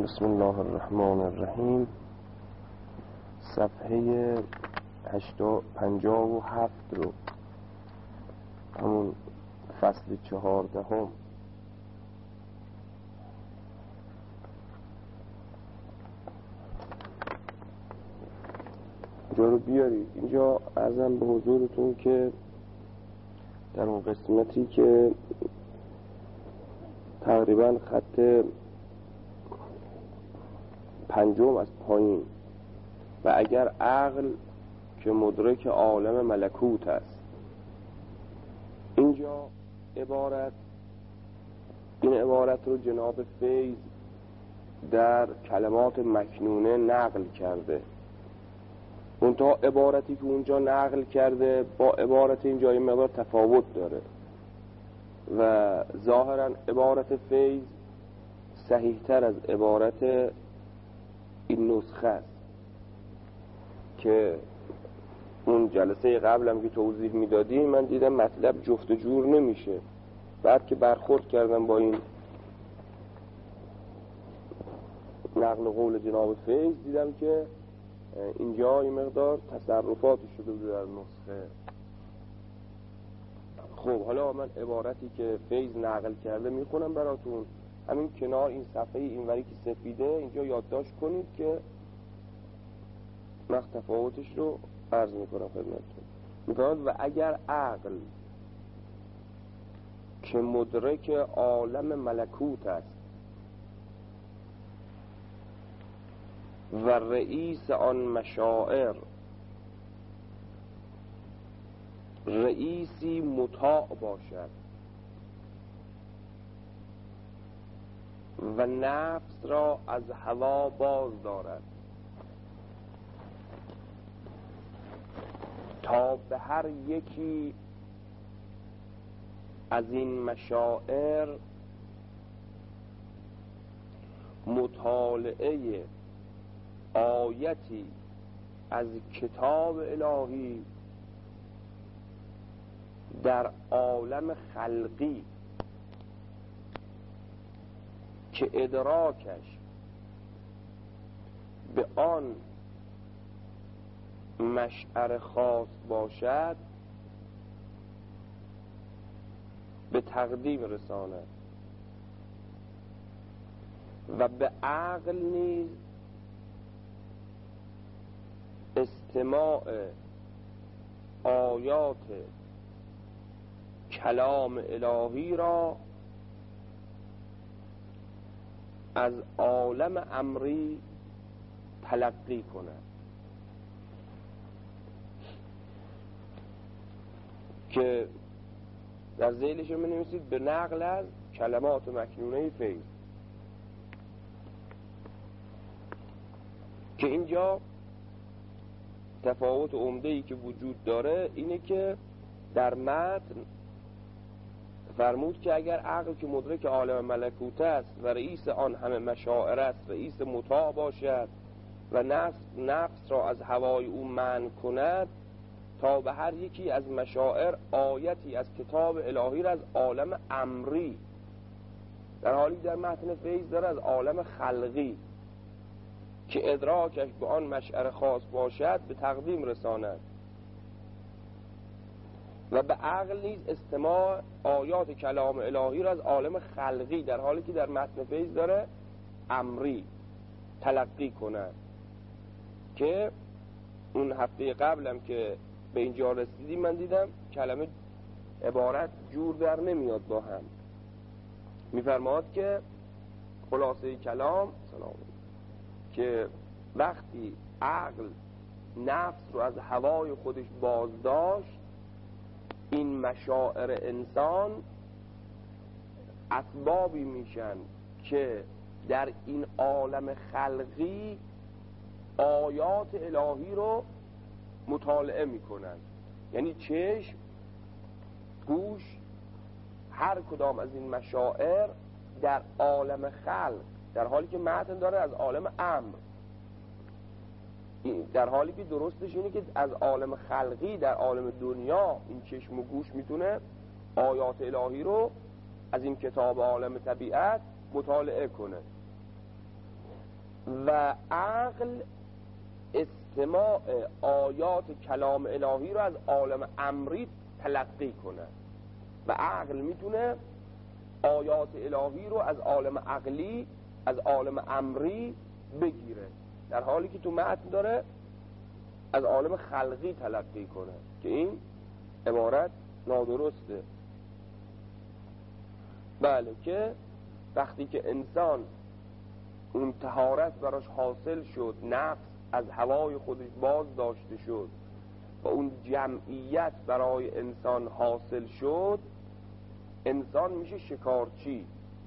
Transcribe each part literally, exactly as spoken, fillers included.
بسم الله الرحمن الرحیم. صفحه پنجاه و هفت رو، همون فصل چهاردهم، اینجا رو بیارید. اینجا عرضم به حضورتون که در اون قسمتی که تقریبا خط پنجم از پایین، و اگر عقل که مدرک عالم ملکوت است، اینجا عبارت این عبارت رو جناب فیض در کلمات مکنونه نقل کرده. منتها عبارتی که اونجا نقل کرده با عبارت اینجا این مقدار تفاوت داره و ظاهرا عبارت فیض صحیح تر از عبارت این نسخه است که اون جلسه قبلم که توضیح میدادیم من دیدم مطلب جفت جور نمیشه. بعد که برخورد کردم با این نقل قول جناب فیض دیدم که اینجا این مقدار تصرفاتی شده بود در نسخه. خب حالا من عبارتی که فیض نقل کرده میخونم براتون. همین کنار این صفحه اینوری که سفیده اینجا یادداشت کنید که مخ تفاوتش رو عرض میکنم خدمتتون. میگوید و اگر عقل که مدرک عالم ملکوت است و رئیس آن مشاعر رئیسی مطاع باشد و نفس را از هوا باز دارد تا به هر یکی از این مشاعر مطالعه آیتی از کتاب الهی در عالم خلقی که ادراکش به آن مشعر خاص باشد به تقدیم رساند و به عقل نیز استماع آیات کلام الهی را از عالم امری تلقی کند که در ذیلش می نویسید به نقل از کلمات مکنونه فیض. که اینجا تفاوت عمده‌ای که وجود داره اینه که در متن فرمود که اگر عقل که مدرک عالم ملکوت است و رئیس آن همه مشاعر است رئیس مطاع باشد و نفس, نفس را از هوای او منع کند تا به هر یکی از مشاعر آیتی از کتاب الهی را از عالم امری، در حالی در متن فیض داره از عالم خلقی که ادراکش به آن مشعر خاص باشد به تقدیم رساند و به عقل نیز استماع آیات کلام الهی را از عالم خلقی، در حالی که در متن فیض داره امری، تلقی کند. که اون هفته قبلم که به اینجا رسیدیم من دیدم کلمه عبارت جور در نمیاد با هم. میفرماد که خلاصه کلام سلام که وقتی عقل نفس رو از هوای خودش بازداشت، این مشاعر انسان اسبابی میشن که در این عالم خلقی آیات الهی رو مطالعه میکنن. یعنی چشم، گوش، هر کدام از این مشاعر در عالم خلق، در حالی که متن داره از عالم امر، در حالی که درستش اینه که از عالم خلقی در عالم دنیا این چشم و گوش میتونه آیات الهی رو از این کتاب عالم طبیعت مطالعه کنه. و عقل استماع آیات کلام الهی رو از عالم امری تلقی کنه و عقل میتونه آیات الهی رو از عالم عقلی از عالم امری بگیره، در حالی که تو متن داره از عالم خلقی تلقی کنه که این عبارت نادرسته. بله، که وقتی که انسان اون طهارت براش حاصل شد، نفس از هوای خودش باز داشته شد و اون جمعیت برای انسان حاصل شد، انسان میشه شکارچی،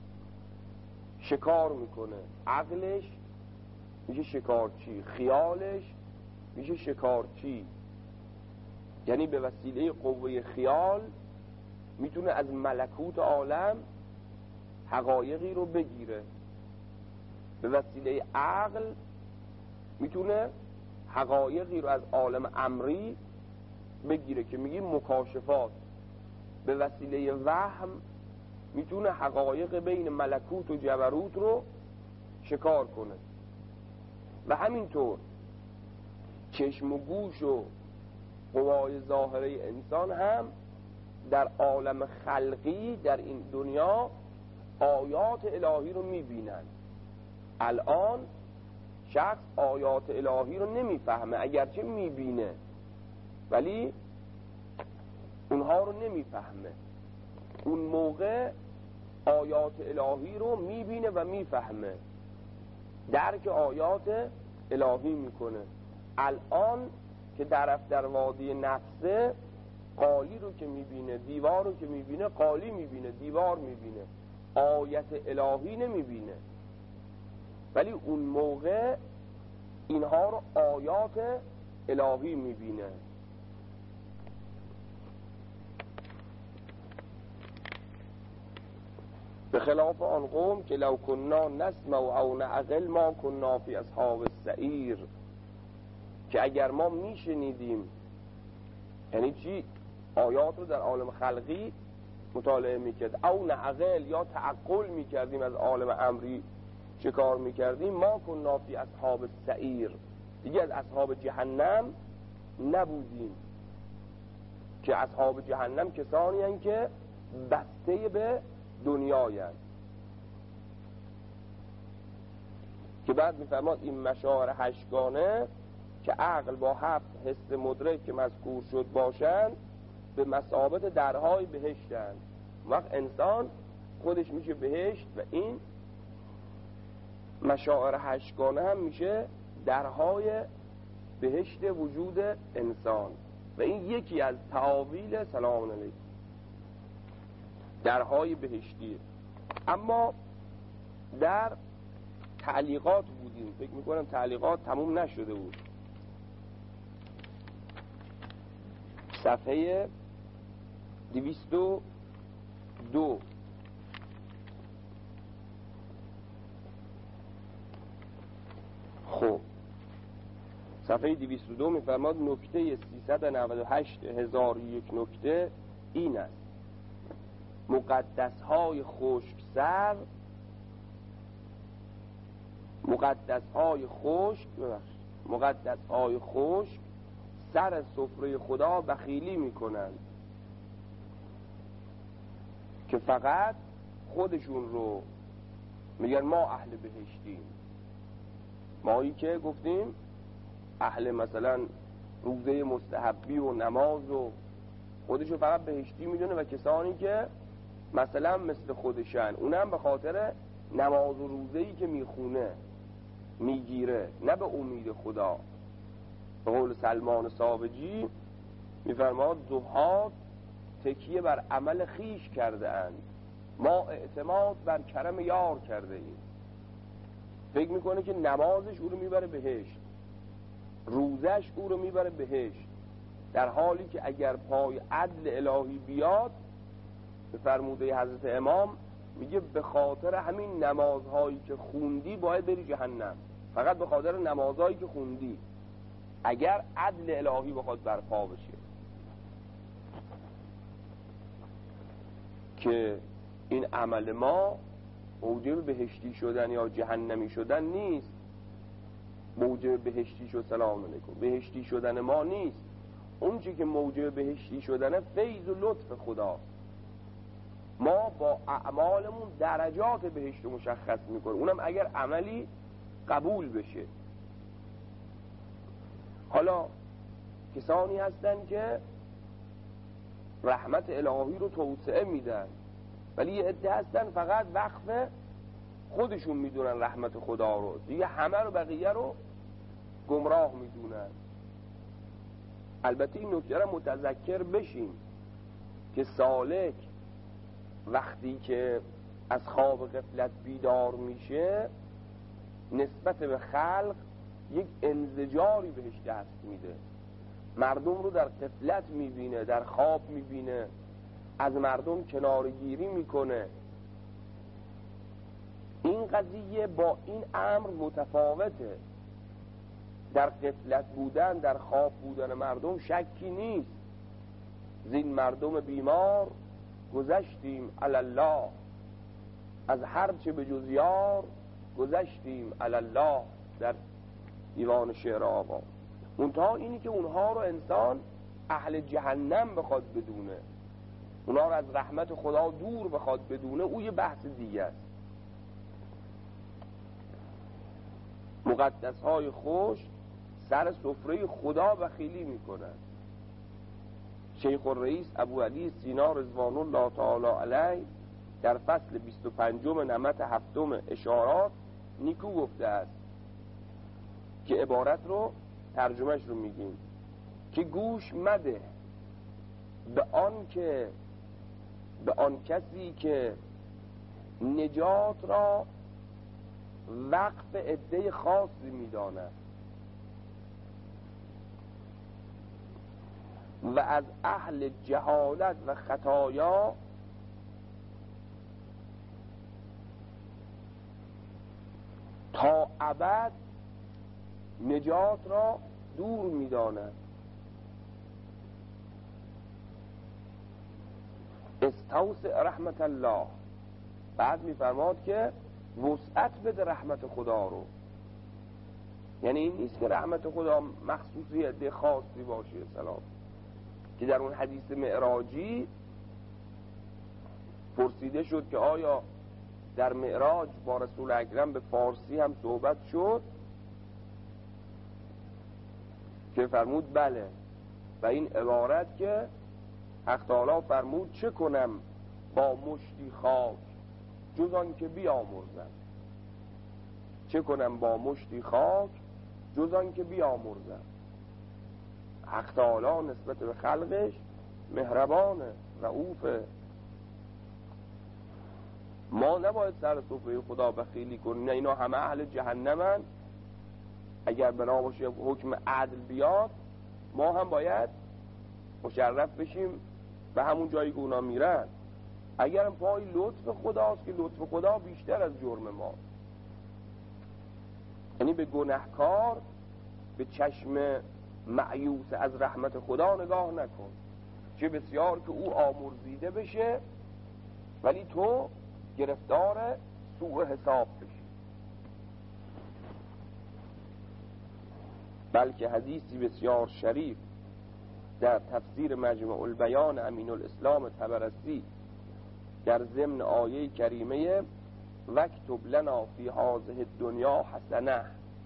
شکار میکنه، عقلش میشه شکارچی، خیالش میشه شکارچی، یعنی به وسیله قوه خیال میتونه از ملکوت عالم حقایقی رو بگیره، به وسیله عقل میتونه حقایقی رو از عالم امری بگیره که میگیم مکاشفات، به وسیله وهم میتونه حقایق بین ملکوت و جبروت رو شکار کنه و همینطور چشم و گوش و قوای ظاهره انسان هم در عالم خلقی در این دنیا آیات الهی رو میبینن. الان شخص آیات الهی رو نمیفهمه، اگرچه میبینه ولی اونها رو نمیفهمه. اون موقع آیات الهی رو میبینه و میفهمه، درک آیات الهی میکنه. الان که طرف در وادی نفسه، قالی رو که میبینه، دیوار رو که میبینه، قالی میبینه، دیوار میبینه، آیت الهی نمیبینه، ولی اون موقع اینها رو آیات الهی میبینه. به خلاف آن قوم که لو کننا نسمع او نعقل ما کننا فی اصحاب السعیر، که اگر ما میشنیدیم، یعنی چی؟ آیات رو در عالم خلقی مطالعه میکرد، او نعقل یا تعقل میکردیم، از عالم امری شکار میکردیم، ما کننا فی اصحاب السعیر، دیگه از اصحاب جهنم نبودیم. که اصحاب جهنم کسانی هستند که بسته به دنیایند، که بعد میفرماد این مشاعر هشتگانه که عقل با هفت حس مدرک که مذکور شد باشند به مثابت درهای بهشتند. وقت انسان خودش میشه بهشت و این مشاعر هشتگانه هم میشه درهای بهشت وجود انسان و این یکی از تعاویل سلام علیکم درهای بهشتیه. اما در تعلیقات بودیم، فکر میکنم تعلیقات تموم نشده بود، صفحه دویست و دو. خب صفحه دویست و دو میفرماد نکته سیصد و نود و هشت هزار یک نکته این است: مقدس های خشک سر، مقدس های خشک مقدس های خشک سر سفره خدا بخیلی میکنند، که فقط خودشون رو میگن ما اهل بهشتیم. مایی که گفتیم اهل مثلا روزه مستحبی و نماز و خودشو فقط بهشتی میدونه، و کسانی که مثلا مثل خودشن اونم به خاطر نماز و روزه‌ای که میخونه میگیره، نه به امید خدا. به قول سلمان سابجی میفرماد زهاد تکیه بر عمل خیش کرده اند، ما اعتماد بر کرم یار کرده ایم. فکر میکنه که نمازش او رو میبره بهشت، روزش او رو میبره بهشت، در حالی که اگر پای عدل الهی بیاد، به فرموده حضرت امام میگه به خاطر همین نمازهایی که خوندی باید بری جهنم، فقط به خاطر نمازهایی که خوندی، اگر عدل الهی بخواد برپا بشه. که این عمل ما موجب بهشتی شدن یا جهنمی شدن نیست، موجب بهشتی شد. سلام علیکم. بهشتی شدن ما نیست، اون چی که موجب بهشتی شدن فیض و لطف خداست. ما با اعمالمون درجات بهشت رو مشخص میکنیم، اونم اگر عملی قبول بشه. حالا کسانی هستن که رحمت الهی رو توسعه میدن، ولی یه عده هستن فقط وقف خودشون میدونن رحمت خدا رو، دیگه همه رو بقیه رو گمراه میدونن. البته این نکته رو متذکر بشیم که سالک وقتی که از خواب غفلت بیدار میشه نسبت به خلق یک انزجاری بهش دست میده، مردم رو در غفلت میبینه، در خواب میبینه، از مردم کنارگیری میکنه. این قضیه با این امر متفاوته. در غفلت بودن، در خواب بودن مردم شکی نیست. زین مردم بیمار گذشتیم الله، از هر چه به جز یار گذشتیم الله، در دیوان شعر آقا. منتها اینی که اونها رو انسان اهل جهنم بخواد بدونه، اونها رو از رحمت خدا دور بخواد بدونه، او یه بحث دیگه است. مقدس های خوش سر سفره خدا بخیلی میکنن. شیخ الرئیس ابو علی سینا رضوان الله تعالی علیه در فصل بیست و پنجم نمط هفتم اشارات نیکو گفته است که عبارت رو ترجمهش رو میگیم که گوش مده به آن که به آن کسی که نجات را وقف عده خاصی میداند و از اهل جهالت و خطایا تا ابد نجات را دور میداند. استوسع رحمت الله، بعد میفرماد که وسعت بده رحمت خدا رو. یعنی این نیست که رحمت خدا مخصوصی عده خاصی باشه. سلام که در اون حدیث معراجی پرسیده شد که آیا در معراج با رسول اکرم به فارسی هم صحبت شد، که فرمود بله. و این عبارت که حق تعالی فرمود چه کنم با مشتی خاک جز آن که بیامرزم، چه کنم با مشتی خاک جز آن که بیامرزم. حق تعالی نسبت به خلقش مهربانه، رؤوفه. ما نباید سر سفره خدا بخیلی کنیم، نه اینا همه اهل جهنمن. اگر بنا باشه حکم عدل بیاد ما هم باید مشرف بشیم به همون جایی که اونا میرن. اگرم پای لطف خداست که لطف خدا بیشتر از جرم ما. یعنی به گناهکار به چشم معیوس از رحمت خدا نگاه نکن، چه بسیار که او آمرزیده بشه ولی تو گرفتار سوء حساب بشی. بلکه حدیثی بسیار شریف در تفسیر مجمع البیان امین الاسلام طبرسی در ضمن آیه کریمه وکتب لنا فی هذه الدنیا حسنه،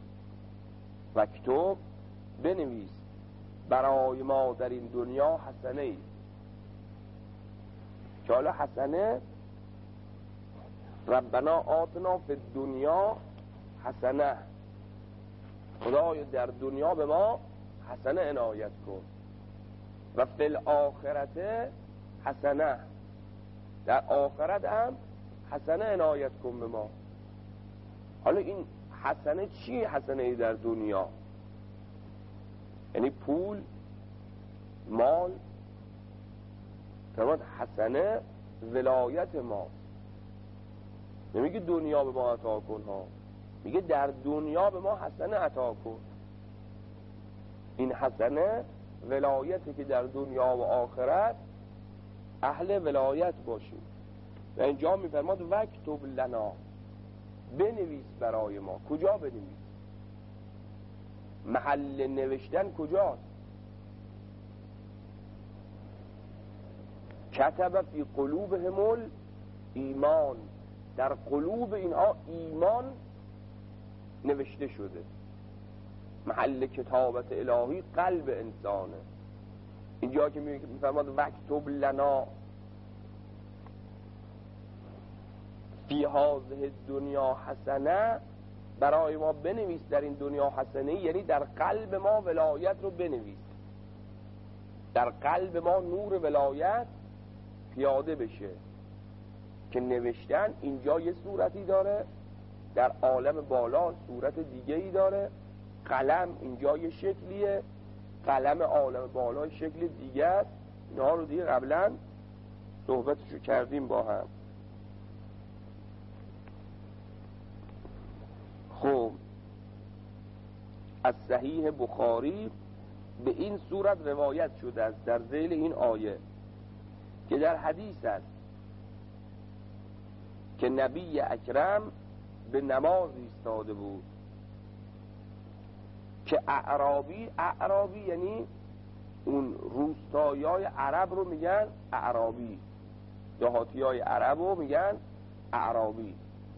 وکتب بنویس برای ما در این دنیا حسنه ای. که حالا حسنه ربنا آتنا فی الدنیا حسنه، خدای در دنیا به ما حسنه عنایت کن. و فی الاخرت حسنه، در آخرت هم حسنه عنایت کن به ما. حالا این حسنه چی؟ حسنه در دنیا یعنی پول، مال. فرمود حسنه ولایت ما، نمیگه دنیا به ما عطا کن ها، میگه در دنیا به ما حسنه عطا کن. این حسنه ولایتی که در دنیا و آخرت اهل ولایت باشیم. و اینجا میفرماد وکتب لنا، بنویس برای ما. کجا بنویس؟ محل نوشتن کجاست؟ کتب فی قلوبهم ایمان، در قلوب اینها ایمان نوشته شده. محل کتابت الهی قلب انسانه. اینجا که میفرماد وکتب لنا فی هذه دنیا حسنه، برای ما بنویس در این دنیا حسنه، یعنی در قلب ما ولایت رو بنویس، در قلب ما نور ولایت پیاده بشه. که نوشتن اینجا یه صورتی داره، در عالم بالا صورت دیگه ای داره. قلم اینجا یه شکلیه، قلم عالم بالا شکل دیگه است. اینها رو دیگه قبلا صحبتشو کردیم با هم. خب از صحیح بخاری به این صورت روایت شده است در ذیل این آیه که در حدیث است که نبی اکرم به نماز ایستاده بود که اعرابی، اعرابی یعنی اون روستایای عرب رو میگن اعرابی، دهاتیای عرب رو میگن اعرابی.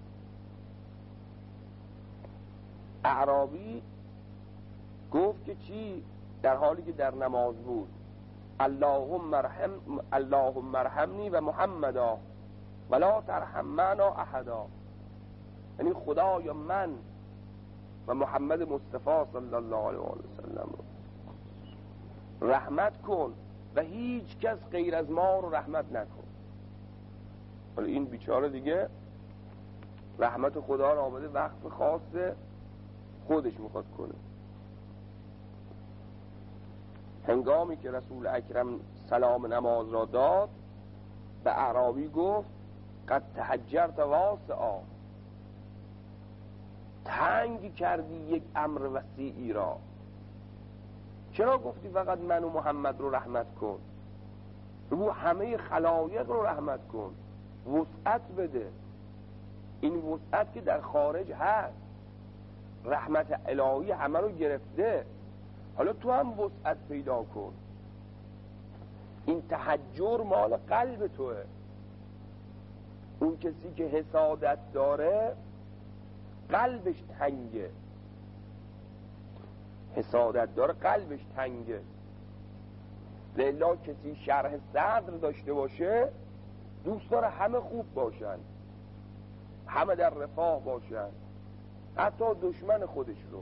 اعرابی گفت که چی؟ در حالی که در نماز بود، اللهم مرحم اللهم مرحمنی و محمدا ولا ترحم معنا احدا، یعنی خدایا من و محمد مصطفی صلی الله علیه و سلم رحمت کن و هیچ کس غیر از ما رو رحمت نکن. ولی این بیچاره دیگه رحمت خدا رو آمده وقت خاص خودش میخواد کنه. هنگامی که رسول اکرم سلام نماز را داد، به اعرابی گفت قد تحجرت واسعا، تنگ کردی یک امر وسیعی را. چرا گفتی فقط من و محمد رو رحمت کن؟ بگو همه خلایق رو رحمت کن، وسعت بده. این وسعت که در خارج هست، رحمت الهی همه رو گرفته، حالا تو هم وسعت پیدا کن. این تحجر مال قلب توه. اون کسی که حسادت داره قلبش تنگه، حسادت داره قلبش تنگه. لذا کسی شرح صدر داشته باشه دوست داره همه خوب باشن، همه در رفاه باشن، حتی دشمن خودش رو.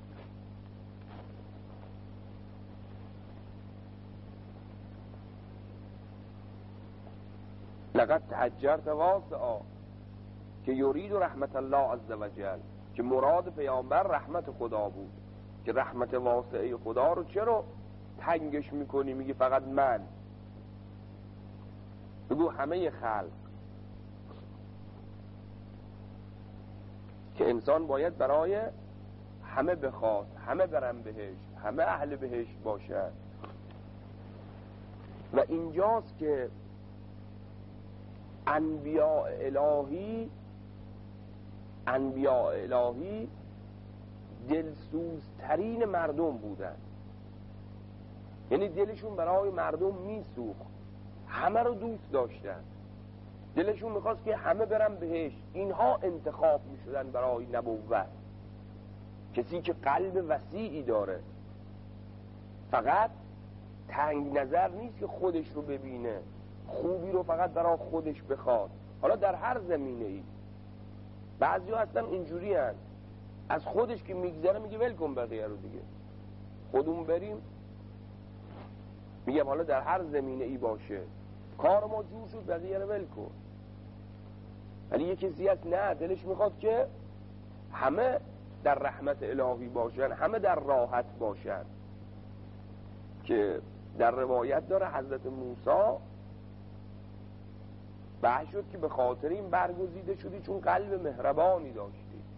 لقد تحجرت واسعا که یرید رحمت الله عز وجل، که مراد پیامبر رحمت خدا بود. که رحمت واسعه خدا رو چرا تنگش میکنی؟ میگی فقط من، بگو همه خلق. که انسان باید برای همه بخواد، همه برن بهشت، همه اهل بهشت باشن. و اینجاست که انبیاء الهی انبیاء الهی دلسوزترین مردم بودن. یعنی دلشون برای مردم میسوخت، همه رو دوست داشتن، دلشون میخواست که همه برن بهشت. اینها انتخاب میشدن برای نبوت. کسی که قلب وسیعی داره، فقط تنگ نظر نیست که خودش رو ببینه، خوبی رو فقط برای خودش بخواد. حالا در هر زمینه ای بعضی ها هستن اینجوری هست، از خودش که میگذره میگه ول کن بقیه رو دیگه، خودمون بریم. میگم حالا در هر زمینه ای باشه، کار ما جور شد بقیه رو ول کن. ولی یه کسی هست نه، دلش میخواد که همه در رحمت الهی باشن، همه در راحت باشن. که در روایت داره حضرت موسی بحث شد که به خاطر این برگزیده شدی چون قلب مهربانی داشتی.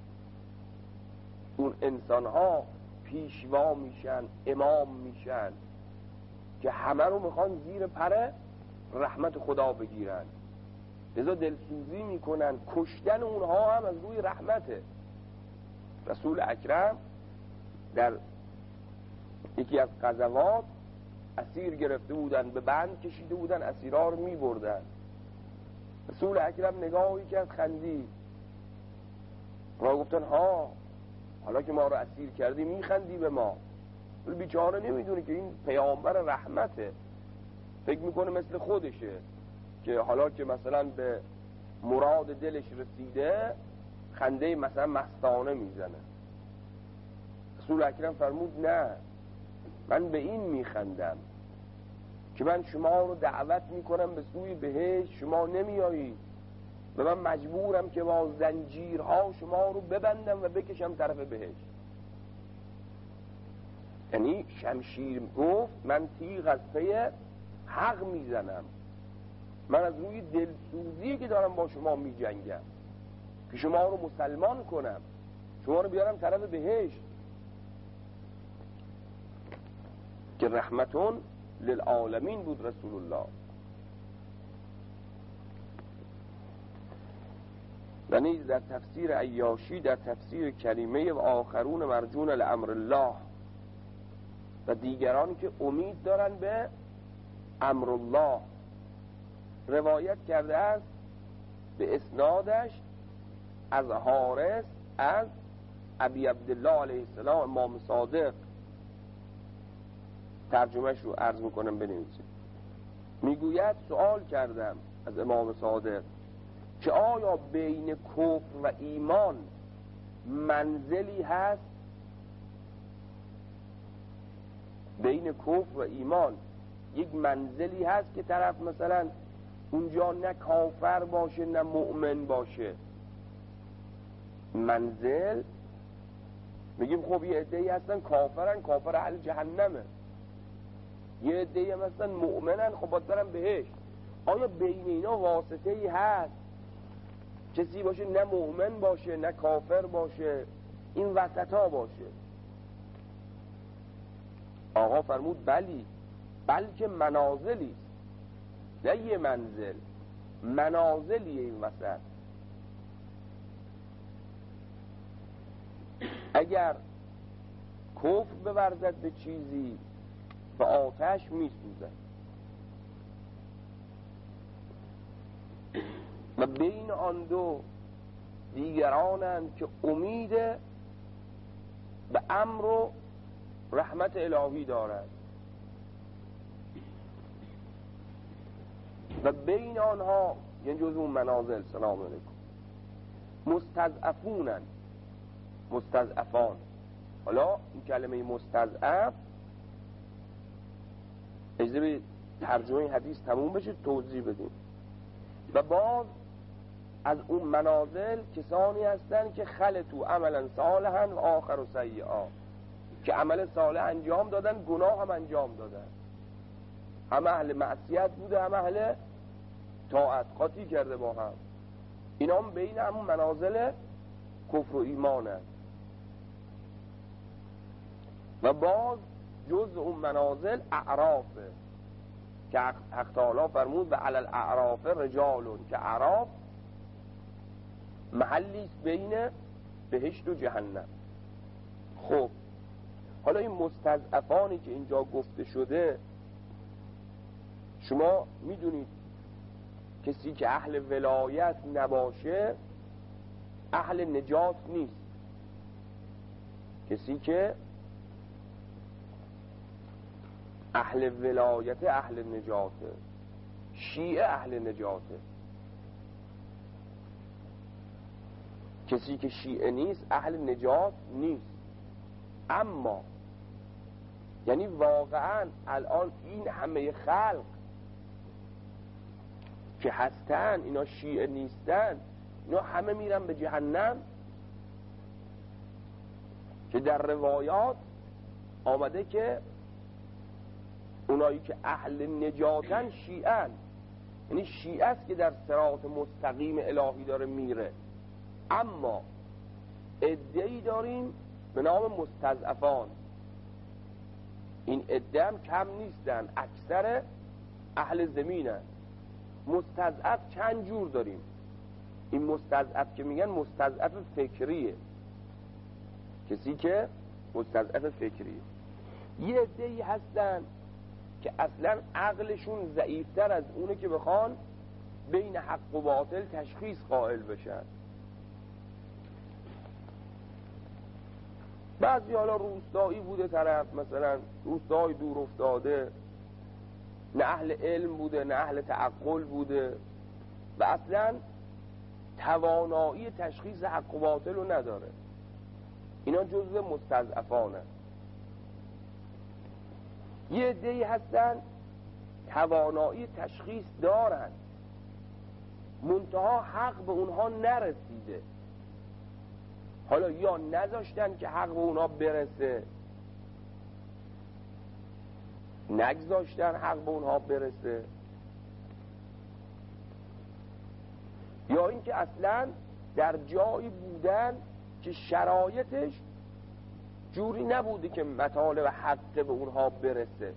اون انسان ها پیشوا میشن، امام میشن که همه رو میخوان زیر پر رحمت خدا بگیرن، لذا دلسوزی میکنن. کشتن اونها هم از روی رحمته. رسول اکرم در یکی از غزوات اسیر گرفته بودن، به بند کشیده بودن، اسیرها رو می بردن. رسول اکرم نگاهی کرد، خندید. اونا گفتن ها حالا که ما رو اسیر کردی میخندی به ما؟ ولی بیچاره نمیدونه که این پیامبر رحمته، فکر میکنه مثل خودشه که حالا که مثلا به مراد دلش رسیده خنده مثلا مستانه میزنه. رسول اکرم فرمود نه، من به این میخندم که من شما رو دعوت میکنم به سوی بهشت، شما نمیایید و من مجبورم که با زنجیرها شما رو ببندم و بکشم طرف بهشت. یعنی شمشیر گفت من تیغ از پی حق میزنم، من از روی دلسوزی که دارم با شما میجنگم که شما رو مسلمان کنم، شما رو بیارم طرف بهشت که رحمتون للعالمین بود رسول الله. و نیز در تفسیر عیاشی، در تفسیر کریمه و آخرون مرجون لامر الله و دیگرانی که امید دارن به امر الله روایت کرده است به اسنادش از حارث از ابی عبدالله علیه السلام امام صادق. ترجمهش رو عرض میکنم بنویسید. میگوید سوال کردم از امام صادق که آیا بین کفر و ایمان منزلی هست؟ بین کفر و ایمان یک منزلی هست که طرف مثلا اونجا نه کافر باشه نه مؤمن باشه؟ منزل میگیم خب یه عده‌ای هستن کافرن، کافر اهل جهنمه، یه عده‌ای هم هستن مؤمنن، خب باید برن بهشت. آیا بین اینا واسطه ای هست؟ کسی باشه نه مؤمن باشه نه کافر باشه، این وسطا باشه؟ آقا فرمود بلی، بلکه منازلی است، نه یه منزل، منازلیه این وسط. اگر کفر بورزد به چیزی به آتش میسوزد و بین آن دو دیگرانند که امید به امر و رحمت الهی دارند و بین آنها یعنی جز اون منازل سلام علیکم مستضعفونن، مستضعفان. حالا این کلمه مستضعف اجازه به ترجمه حدیث تموم بشه توضیح بدیم. و باز از اون منازل کسانی هستن که خلطو عملا صالحا و آخر و سیئا، که عمل صالح انجام دادن گناه هم انجام دادن، هم اهل معصیت بوده هم اهل طاعت، قاطی کرده با هم. اینا هم بین همون منازل کفر و ایمانه. و باز جز اون منازل اعرافه که حق تعالی فرمود و علی الاعراف رجالون، که اعراف محلیست بین بهشت و جهنم. خب حالا این مستضعفانی که اینجا گفته شده، شما میدونید کسی که اهل ولایت نباشه اهل نجات نیست. کسی که اهل ولایت اهل نجاته، شیعه اهل نجاته. کسی که شیعه نیست اهل نجات نیست. اما یعنی واقعا الان این همه خلق که هستن اینا شیعه نیستن، اینا همه میرن به جهنم؟ که در روایات آمده که اونایی که اهل نجاتن شیعن، یعنی شیعه است که در صراط مستقیم الهی داره میره. اما عده‌ای داریم به نام مستضعفان. این عده هم کم نیستن، اکثر اهل زمینن. مستضعف چند جور داریم. این مستضعف که میگن مستضعف فکریه، کسی که مستضعف فکریه. یه عده‌ای هستن که اصلا عقلشون ضعیفتر از اونه که بخوان بین حق و باطل تشخیص قائل بشن. بعضی حالا روستایی بوده طرف، مثلا روستای دور افتاده، نه اهل علم بوده نه اهل تعقل بوده و اصلا توانایی تشخیص حق و باطل رو نداره. اینا جزء مستضعفانه. یه عده‌ای هستن توانایی تشخیص دارن، منتها حق به اونها نرسیده. حالا یا نذاشتن که حق به اونها برسه، نگذاشتن حق به اونها برسه، یا اینکه اصلا در جایی بودن که شرایطش جوری نبوده که مطالب حق به اونها برسه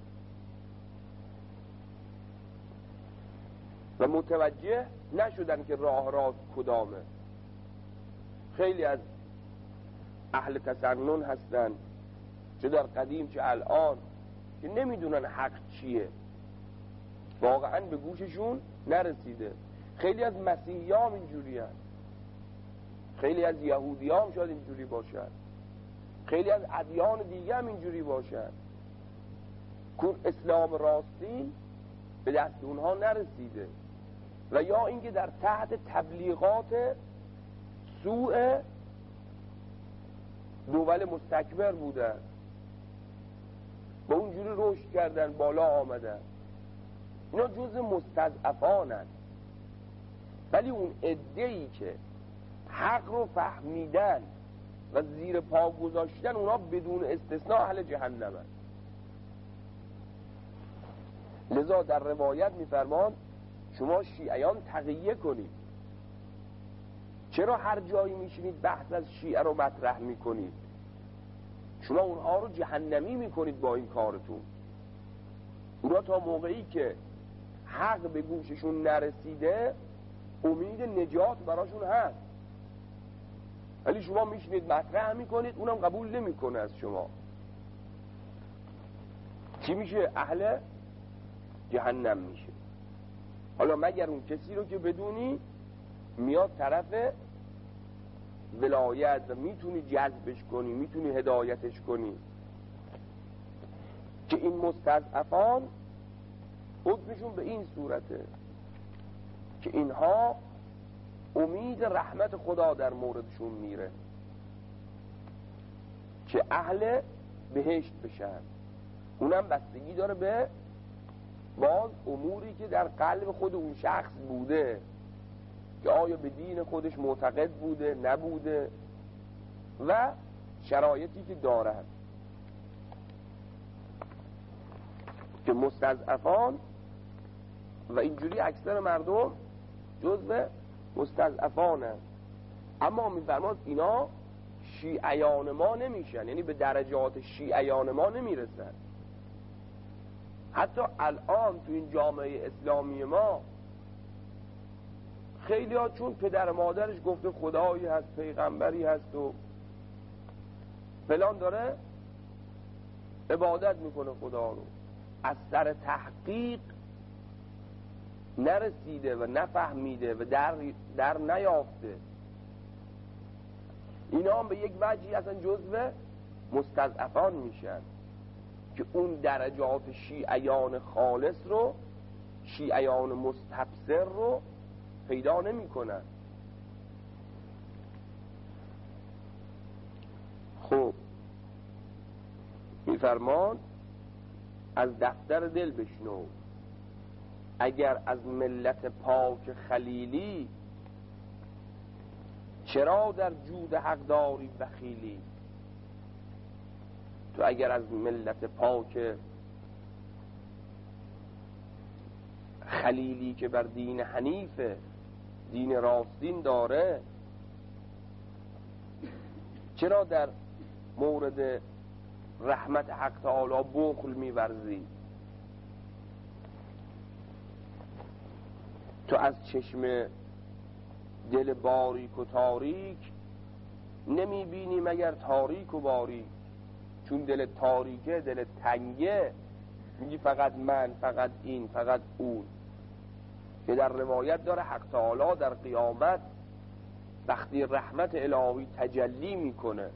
و متوجه نشدن که راه راست کدامه. خیلی از اهل تسنن هستن چه در قدیم چه الان که نمیدونن حق چیه، واقعا به گوششون نرسیده. خیلی از مسیحی هم اینجوری هست، خیلی از یهودی هم شاید اینجوری باشن، خیلی از ادیان دیگه هم اینجوری باشن که اسلام راستین به دست اونها نرسیده و یا اینکه در تحت تبلیغات سوء دول مستکبر بودن، با اونجوری رشد کردن، بالا آمدن. اینا جزء مستضعفانن. ولی اون عده‌ای که حق رو فهمیدن و زیر پا گذاشتن، اونا بدون استثناء اهل جهنمن. لذا در روایت میفرمان شما شیعیان تقیه کنید. چرا هر جایی میشینید بحث از شیعه رو مطرح میکنید؟ شما اونها رو جهنمی میکنید با این کارتون. اونا تا موقعی که حق به گوششون نرسیده امید نجات براشون هست، ولی شما میشینید مطرح میکنید، اونم قبول نمیکنه از شما. چی میشه؟ اهل جهنم میشه. حالا مگر اون کسی رو که بدونی میاد طرف ولایت و میتونی جذبش کنی، میتونی هدایتش کنی. که این مستضعفان حکمشون به این صورته که اینها امید رحمت خدا در موردشون میره که اهل بهشت بشن. اونم بستگی داره به باز اموری که در قلب خود اون شخص بوده، که آیا به دین خودش معتقد بوده نبوده و شرایطی که دارن. که مستضعفان و اینجوری اکثر مردم جزء مستضعفانه. اما میفرماد اینا شیعیان ما نمیشن، یعنی به درجات شیعیان ما نمیرسن. حتی الان تو این جامعه اسلامی ما خیلی ها چون پدر مادرش گفته خدایی هست، پیغمبری هست و فلان، داره عبادت میکنه خدا رو، از سر تحقیق نرسیده و نفهمیده و در, در نیافته. اینا هم به یک وجهی اصلا جزو مستضعفان میشن که اون درجات شیعیان خالص رو، شیعیان مستبصر رو پیدا نمی کنن. خب میفرمان از دفتر دل بشنو، اگر از ملت پاک خلیلی، چرا در جود حقداری بخیلی. تو اگر از ملت پاک خلیلی که بر دین حنیف، دین راستین داره، چرا در مورد رحمت حق تعالی بخل می‌ورزی؟ تو از چشم دل باریک و تاریک نمی‌بینی مگر تاریک و باریک. چون دل تاریکه، دل تنگه، میگی فقط من، فقط این، فقط اون. که در روایت داره حق تعالی در قیامت وقتی رحمت الهی تجلی میکنه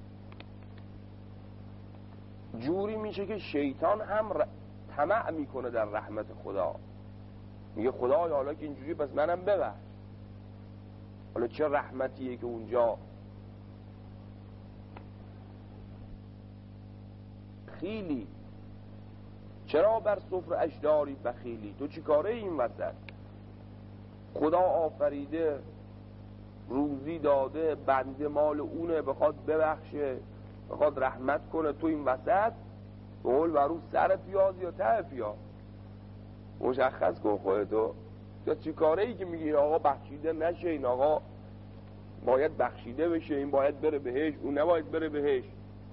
جوری میشه که شیطان هم ر... طمع میکنه در رحمت خدا، میگه خدای حالا که اینجوری پس منم ببخش. حالا چه رحمتیه که اونجا خیلی چرا بر سفره اش داری بخیلی؟ تو چی کاره این وسط؟ خدا آفریده، روزی داده، بنده مال اونه، بخواد ببخشه، بخواد رحمت کنه، تو این وسط بقول برو سر پیاز یا ته پیاز؟ مشخص کن خودتو. تو چی کاره ای که میگی آقا بخشیده نشه، این آقا باید بخشیده بشه، این باید بره بهش، اون نباید بره بهش.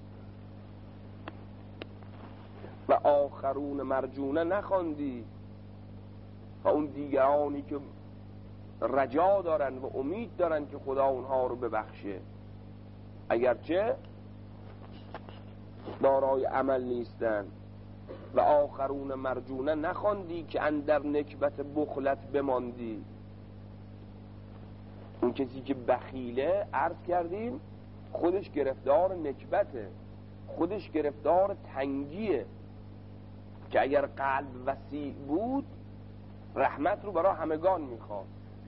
و آخرون مرجونه نخواندی و اون دیگرانی که رجا دارن و امید دارن که خدا اونها رو ببخشه اگرچه دارای عمل نیستن. و آخرون مرجونه نخواندی که اندر نکبت بخلت بماندی. اون کسی که بخیله عرض کردیم خودش گرفتار نکبته، خودش گرفتار تنگیه، که اگر قلب وسیع بود رحمت رو برای همگان میخواد،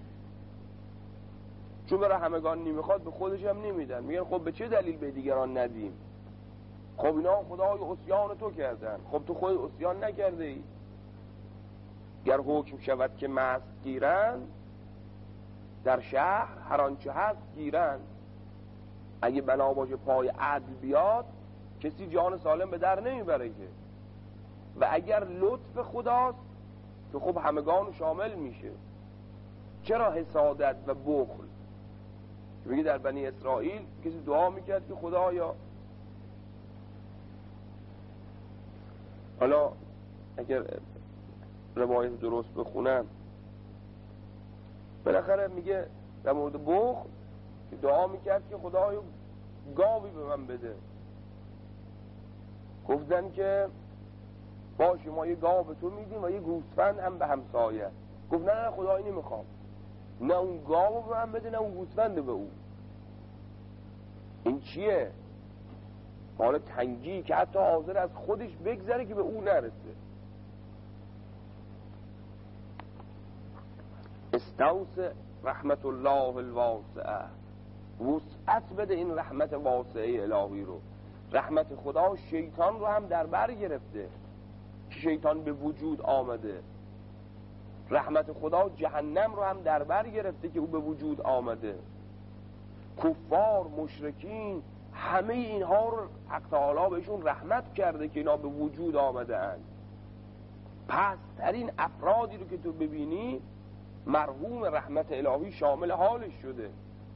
چون برای همگان نمیخواد به خودش هم نمیدن. میگن خب به چه دلیل به دیگران ندیم؟ خب اینا خدای عصیان تو کردن، خب تو خود عصیان نکرده ای. گر حکم شود که مست گیرن در شهر هر آنچه هست گیرن. اگه بنا باشه پای عدل بیاد کسی جان سالم به در نمیبره که. و اگر لطف خداست که خب همگان شامل میشه. چرا حسادت و بخل؟ بگی در بنی اسرائیل کسی دعا میکرد که خدایا، حالا اگر روایت درست بخونم بالاخره میگه در مورد بخل که دعا میکرد که خدایا گاوی به من بده. گفتن که باشه ما یه گاو به تو میدیم و یه گوسفند هم به همسایه. گفت نه نه خدایی نمیخوام، نه اون گاو به من بده نه اون گوسفند به او. این چیه؟ حالا تنگی که حتی حاضر از خودش بگذره که به او نرسه. استوسع رحمت الله الواسعه، وسعت بده این رحمت واسعه الهی رو. رحمت خدا شیطان رو هم در بر گرفته که شیطان به وجود آمده. رحمت خدا جهنم رو هم در بر گرفته که او به وجود آمده. کفار، مشرکین، همه اینها رو حق تعالی بهشون رحمت کرده که اینا به وجود آمده اند. پسترین افرادی رو که تو ببینی مرحوم رحمت الهی شامل حالش شده.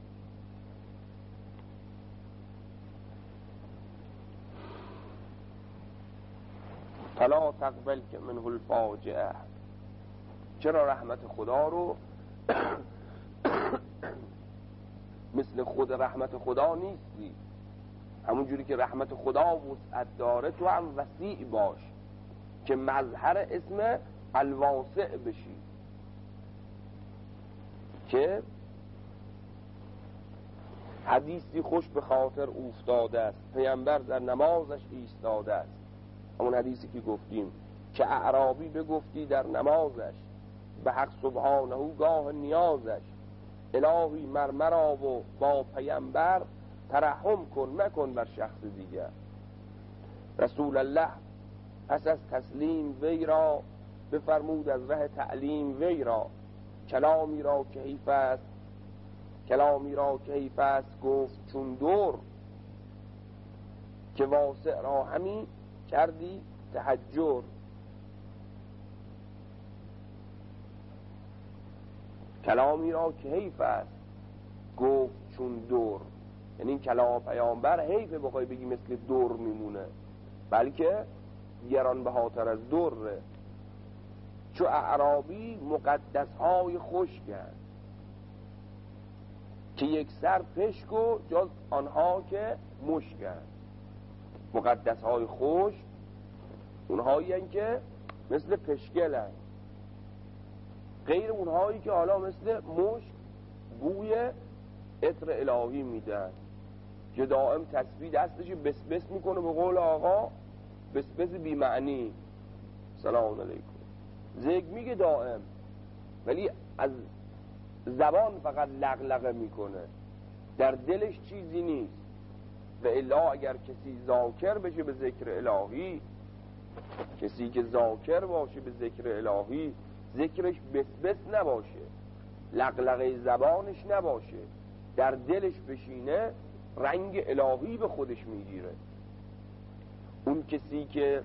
فلا تقبل که منه الفاجعه. چرا رحمت خدا رو مثل خود رحمت خدا نیستی؟ همون جوری که رحمت خدا وسعت داره تو هم وسیع باش که مظهر اسم الواسع بشی. که حدیثی خوش به خاطر افتاده است، پیامبر در نمازش ایستاده است. همون حدیثی که گفتیم که اعرابی بگفتی در نمازش به حق سبحانه گاه نیازش، الهی مرمرا و با پیامبر ترحم کن مکن بر شخص دیگر. رسول الله پس از تسلیم وی را بفرمود از ره تعلیم وی را، کلامی را که حیف است کلامی را که حیف است گفت چون دور، که واسع را همی کردی تحجر. کلامی را که حیف است گفت چون دور، یعنی این کلام پیامبر حیفه بخوای بگی مثل دور میمونه، بلکه گرانبهاتر از دوره. چو اعرابی مقدس های خشکند، که یک سر پشک و جز آنها که مشکند. مقدس های خوش اونهایی هن که مثل پشگل هن، غیر اونهایی که حالا مثل مشک بوی عطر الهی میدن که دائم تسبیح دستش بس بس میکنه، به قول آقا بس بس بی معنی، سلام علیکم، ذکر میگه دائم ولی از زبان فقط لغلغه میکنه، در دلش چیزی نیست. و الا اگر کسی ذاکر بشه به ذکر الهی، کسی که ذاکر باشه به ذکر الهی، ذکرش بس بس نباشه، لغلغه زبانش نباشه، در دلش بشینه، رنگ الهی به خودش میگیره. اون کسی که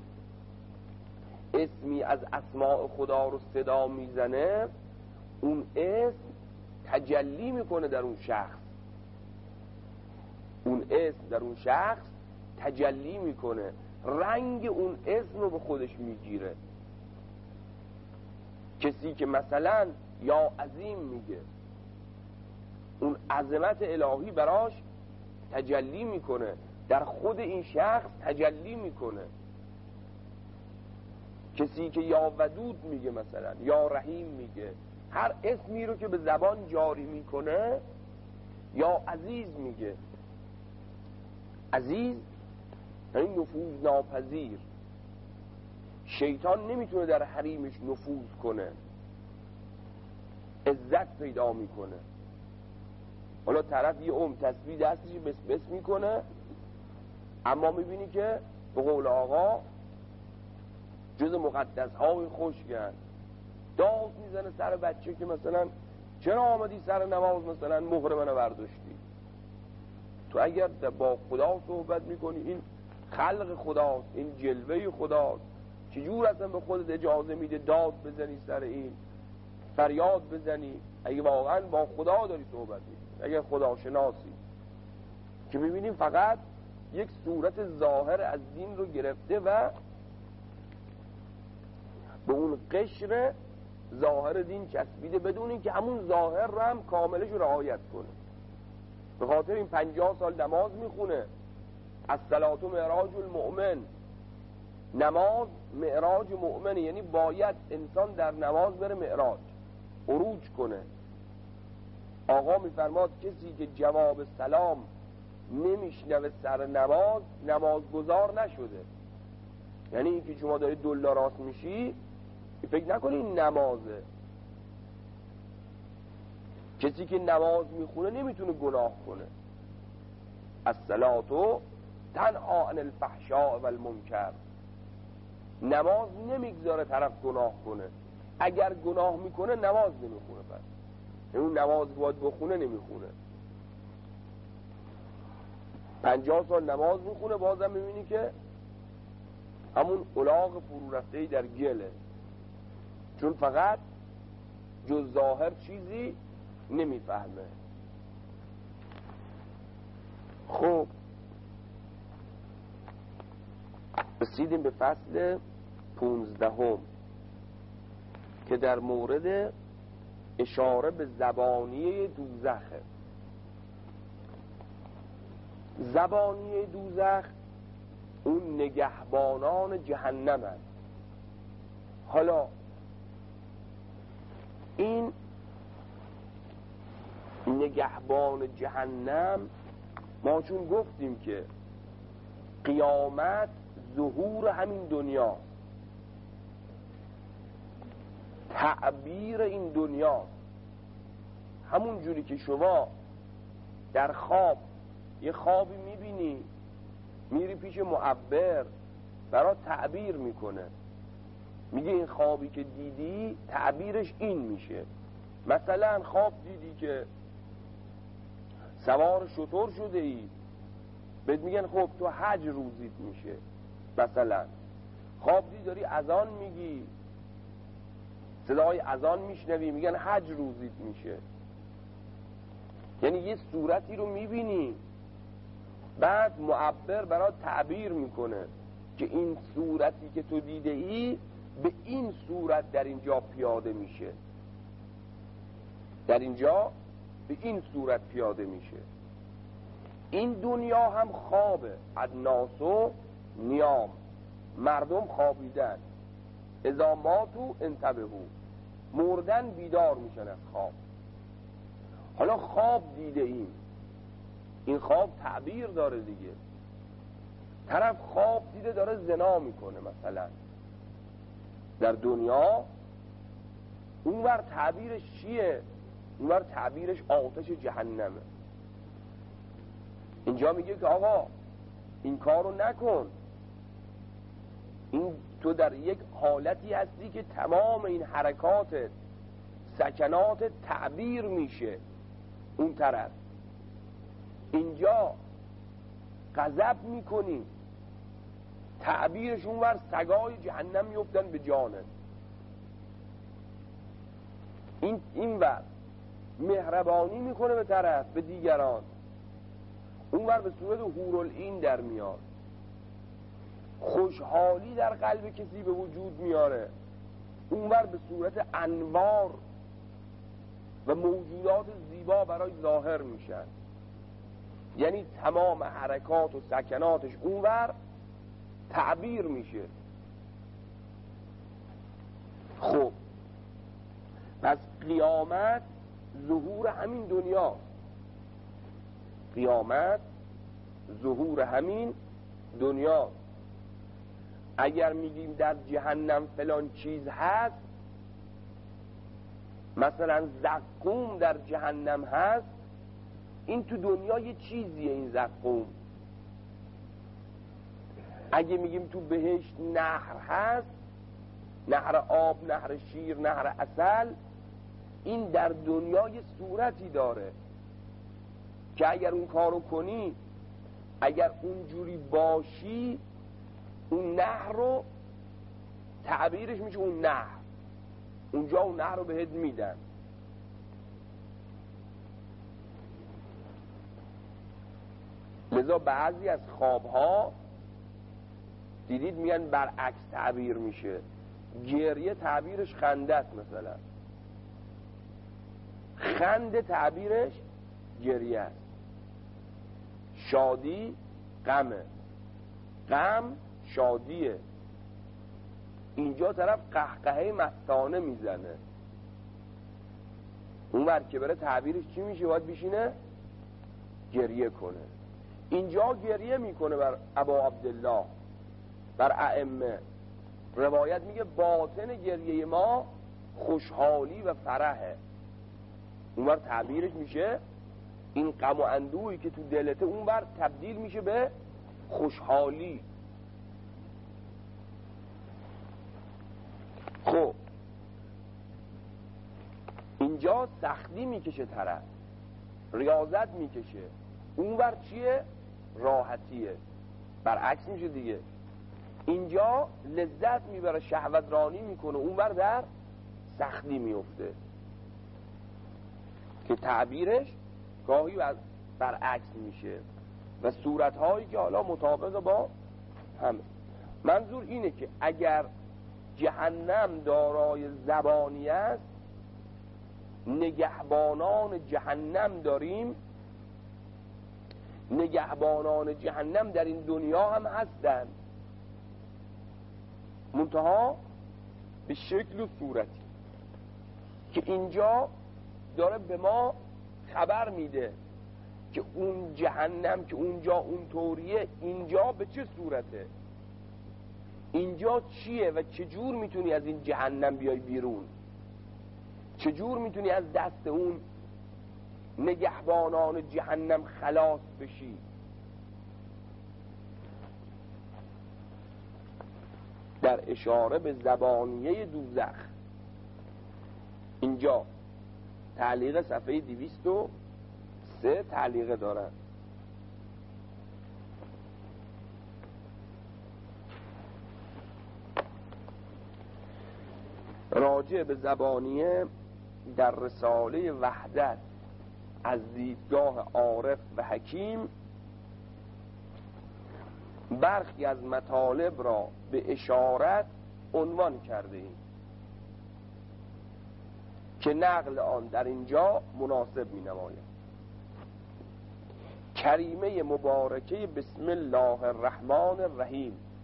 اسمی از اسماء خدا رو صدا میزنه، اون اسم تجلی میکنه در اون شخص، اون اسم در اون شخص تجلی میکنه، رنگ اون اسم رو به خودش میگیره. کسی که مثلا یا عظیم میگه، اون عظمت الهی براش تجلی میکنه، در خود این شخص تجلی میکنه. کسی که یا ودود میگه، مثلا یا رحیم میگه، هر اسمی رو که به زبان جاری میکنه، یا عزیز میگه. عزیز یعنی نفوذ ناپذیر، شیطان نمیتونه در حریمش نفوذ کنه، عزت پیدا میکنه. حالا طرف یه عمر تسبیح دستش بس بس میکنه، اما میبینی که به قول آقا جز مقدس های خوشگن، داد میزنه سر بچه که مثلا چرا آمدی سر نماز مثلا مهر منو برداشتی؟ تو اگر با خدا صحبت میکنی، این خلق خداست، این جلوه خداست، چجور اصلا به خودت اجازه میده داد بزنی سر این، فریاد بزنی؟ اگه واقعا با خدا داری صحبت میکنی، اگر خدا شناسی، که میبینیم فقط یک صورت ظاهر از دین رو گرفته و به اون قشر ظاهر دین چسبیده، بدون این که همون ظاهر رو هم کاملش رعایت کنه. به خاطر این پنجاه سال نماز میخونه، از صلات و معراج المؤمن، نماز معراج مؤمنه، یعنی باید انسان در نماز بره معراج، عروج کنه. آقا میفرماد کسی که جواب سلام نمیشنوه سر نماز، نمازگزار نشده. یعنی این که شما داری دلا راست میشی، فکر نکنی این نمازه. کسی که نماز میخونه نمیتونه گناه کنه. الصلاة تنها عن الفحشاء والمنکر، نماز نمیگذاره طرف گناه کنه. اگر گناه میکنه نماز نمیخونه، پس اون نماز باید بخونه نمیخونه. پنجاه سال نماز میخونه، بازم میبینی که همون الاغ فرو رفته‌ای در گله، چون فقط جز ظاهر چیزی نمیفهمه. خب رسیدیم به فصل پونزدهم که در مورد اشاره به زبانیه دوزخه. زبانیه دوزخ اون نگهبانان جهنم هست. حالا این نگهبان جهنم، ما چون گفتیم که قیامت ظهور همین دنیا، تعبیر این دنیا، همون جوری که شما در خواب یه خوابی میبینی، میری پیش معبر برات تعبیر میکنه، میگه این خوابی که دیدی تعبیرش این میشه. مثلا خواب دیدی که سوار شتر شده ای، بهت میگن خب تو حج روزیت میشه. مثلا خواب دیدی داری اذان میگی، صدای اذان میشنوی، میگن حج روزیت میشه. یعنی یه صورتی رو میبینی، بعد معبر برات تعبیر میکنه که این صورتی که تو دیده ای به این صورت در اینجا پیاده میشه، در اینجا به این صورت پیاده میشه. این دنیا هم خوابه. الناسو نیام، مردم خوابیدن، اذا ماتوا انتبهوا، مردن بیدار میشن از خواب. حالا خواب دیده ایم، این خواب تعبیر داره دیگه. طرف خواب دیده داره زنا میکنه مثلا در دنیا، اونور تعبیرش چیه؟ اونور تعبیرش آتش جهنمه. اینجا میگه که آقا این کارو نکن، این تو در یک حالتی هستی که تمام این حرکات سکنات تعبیر میشه اون طرف. اینجا غضب میکنی، تعبیرش اونور سگای جهنم میفتن به جانه. این اینور مهربانی میکنه به طرف، به دیگران، اونور به صورت حورالعین در میاد، خوشحالی در قلب کسی به وجود میاره، اونور به صورت انوار و موجودات زیبا برای ظاهر میشن. یعنی تمام حرکات و سکناتش اونور تعبیر میشه. خب پس قیامت ظهور همین دنیا، قیامت ظهور همین دنیا. اگر میگیم در جهنم فلان چیز هست، مثلا زقوم در جهنم هست، این تو دنیا یه چیزیه این زقوم. اگه میگیم تو بهشت نهر هست، نهر آب، نهر شیر، نهر عسل، این در دنیا یه صورتی داره که اگر اون کارو کنی، اگر اونجوری باشی، اون نهر رو تعبیرش میشه اون نهر، اونجا اون نهر رو بهت میدن. لذا بعضی از خوابها دیدید میگن برعکس تعبیر میشه. گریه تعبیرش خنده است، مثلا خنده تعبیرش گریه است، شادی غمه، غم شادیه. اینجا طرف قهقهه مستانه میزنه، اون ور که بره تعبیرش چی میشه؟ باید بشینه گریه کنه. اینجا گریه میکنه بر ابا عبدالله، بر ائمه. روایت میگه باطن گریه ما خوشحالی و فرحه. اونور تعبیرش میشه این غم و اندوهی که تو دلته اونور تبدیل میشه به خوشحالی. خب اینجا سختی میکشه طرف، ریاضت میکشه، اونور چیه؟ راحتیه. برعکس میشه دیگه. اینجا لذت میبره، شهوت رانی میکنه، اونور در سختی میفته، که تعبیرش گاهی برعکس میشه و صورتهایی که حالا مطابق با همه. منظور اینه که اگر جهنم دارای زبانی است، نگهبانان جهنم داریم. نگهبانان جهنم در این دنیا هم هستند، منتها به شکل و صورتی که اینجا داره به ما خبر میده که اون جهنم که اونجا اون طوریه، اینجا به چه صورته، اینجا چیه و چجور میتونی از این جهنم بیای بیرون، چجور میتونی از دست اون نگهبانان جهنم خلاص بشی. در اشاره به زبانیه دوزخ اینجا تعلیق صفحه دویست و سه تعلیقه دارن. راجع به زبانیه در رساله وحدت از دیدگاه عارف و حکیم برخی از مطالب را به اشارت عنوان کرده ایم که نقل آن در اینجا مناسب می نماید. کریمه مبارکه بسم الله الرحمن الرحیم